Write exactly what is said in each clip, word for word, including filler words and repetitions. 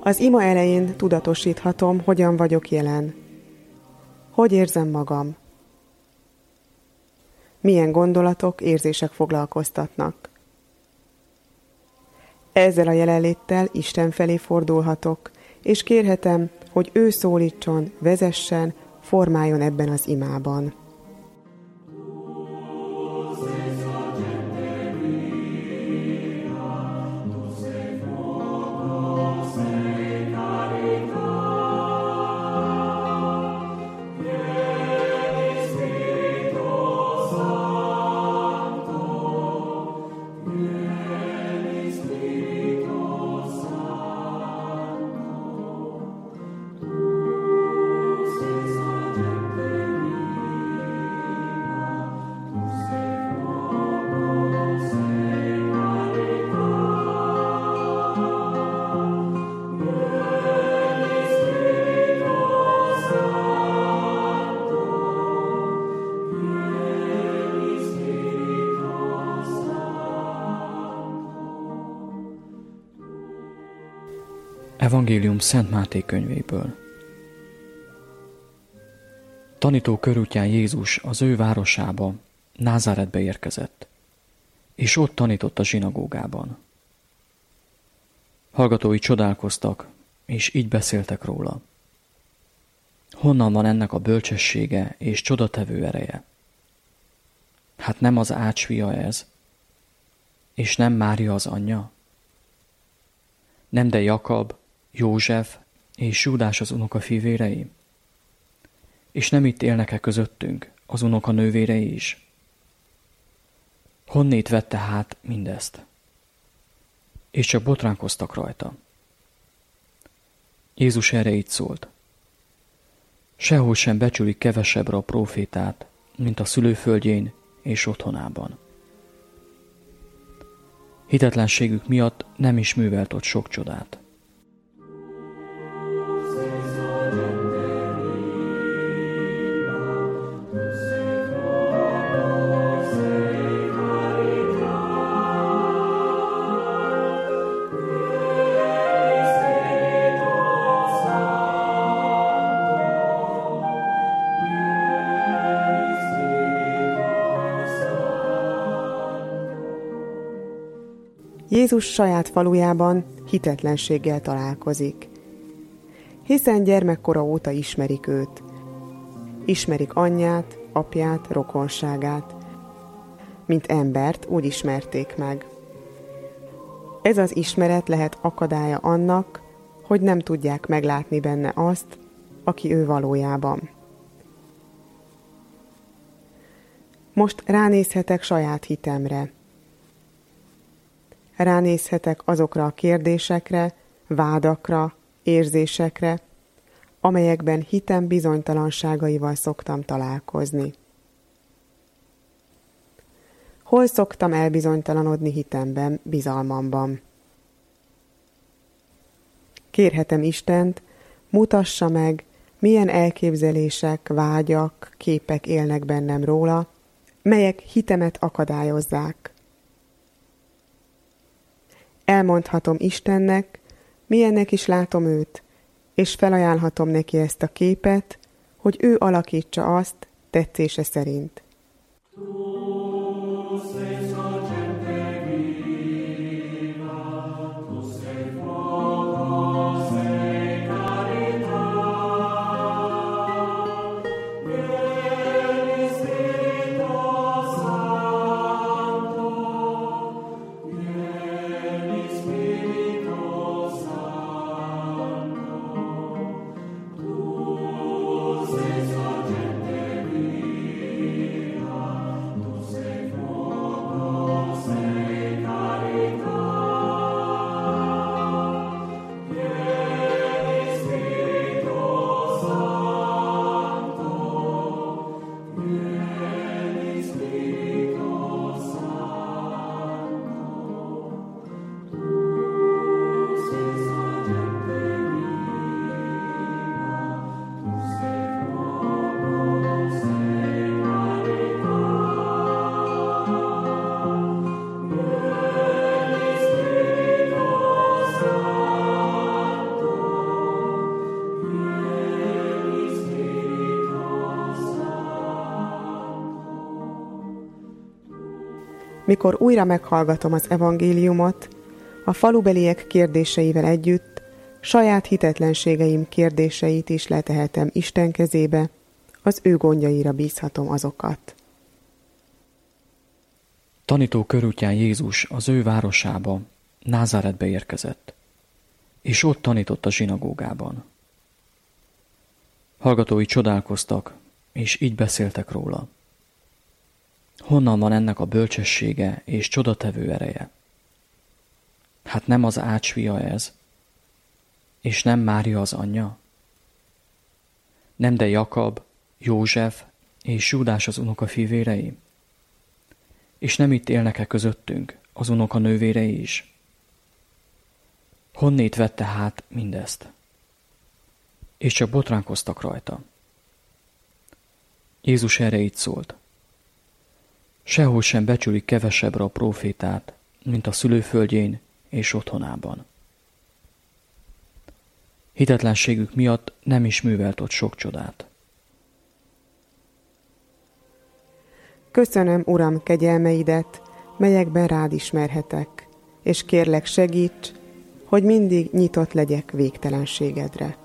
Az ima elején tudatosíthatom, hogyan vagyok jelen. Hogy érzem magam? Milyen gondolatok, érzések foglalkoztatnak? Ezzel a jelenléttel Isten felé fordulhatok, és kérhetem, hogy ő szólítson, vezessen, formáljon ebben az imában. Evangélium Szent Máté könyvéből. Tanító körútján Jézus az ő városába, Názáretbe érkezett, és ott tanított a zsinagógában. Hallgatói csodálkoztak, és így beszéltek róla. Honnan van ennek a bölcsessége és csodatevő ereje? Hát nem az Ács fia ez, és nem Mária az anyja? Nem de Jakab, József és Júdás az unokafivérei? És nem itt élnek-e közöttünk az unoka nővérei is? Honnét vette hát mindezt? És csak botránkoztak rajta. Jézus erre így szólt. Sehol sem becsülik kevesebbre a prófétát, mint a szülőföldjén és otthonában. Hitetlenségük miatt nem is művelt ott sok csodát. Jézus saját falujában hitetlenséggel találkozik, hiszen gyermekkora óta ismerik őt. Ismerik anyját, apját, rokonságát. Mint embert úgy ismerték meg. Ez az ismeret lehet akadálya annak, hogy nem tudják meglátni benne azt, aki ő valójában. Most ránézhetek saját hitemre. Ránézhetek azokra a kérdésekre, vádakra, érzésekre, amelyekben hitem bizonytalanságaival szoktam találkozni. Hol szoktam elbizonytalanodni hitemben, bizalmamban? Kérhetem Istent, mutassa meg, milyen elképzelések, vágyak, képek élnek bennem róla, melyek hitemet akadályozzák. Elmondhatom Istennek, milyennek is látom őt, és felajánlhatom neki ezt a képet, hogy ő alakítsa azt tetszése szerint. Amen. Mikor újra meghallgatom az evangéliumot, a falubeliek kérdéseivel együtt saját hitetlenségeim kérdéseit is letehetem Isten kezébe, az ő gondjaira bízhatom azokat. Tanító körútján Jézus az ő városába, Názáretbe érkezett, és ott tanított a zsinagógában. Hallgatói csodálkoztak, és így beszéltek róla. Honnan van ennek a bölcsessége és csodatevő ereje? Hát nem az Ács fia ez, és nem Mária az anyja? Nem de Jakab, József és Júdás az unokafivérei? És nem itt élnek-e közöttünk az unokanővérei is? Honnét vette hát mindezt? És csak botránkoztak rajta. Jézus erre így szólt. Sehol sem becsülik kevesebbre a prófétát, mint a szülőföldjén és otthonában. Hitetlenségük miatt nem is művelt ott sok csodát. Köszönöm, Uram, kegyelmeidet, melyekben rád ismerhetek, és kérlek segíts, hogy mindig nyitott legyek végtelenségedre.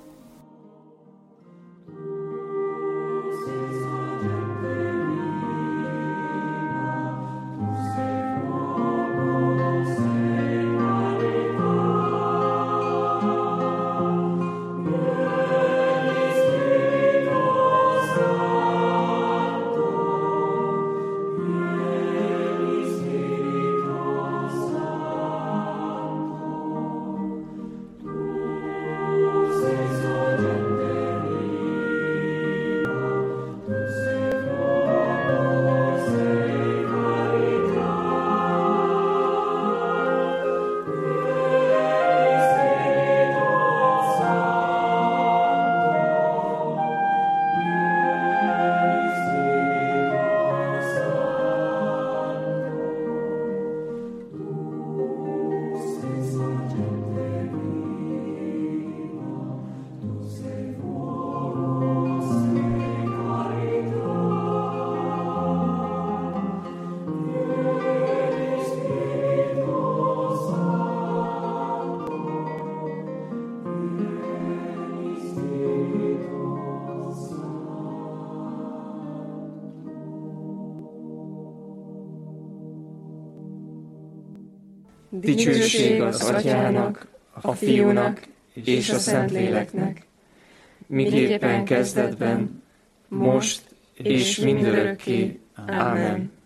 Dicsőség az Atyának, a Fiúnak és a Szentléleknek, miképpen kezdetben, most és mindörökké. Ámen.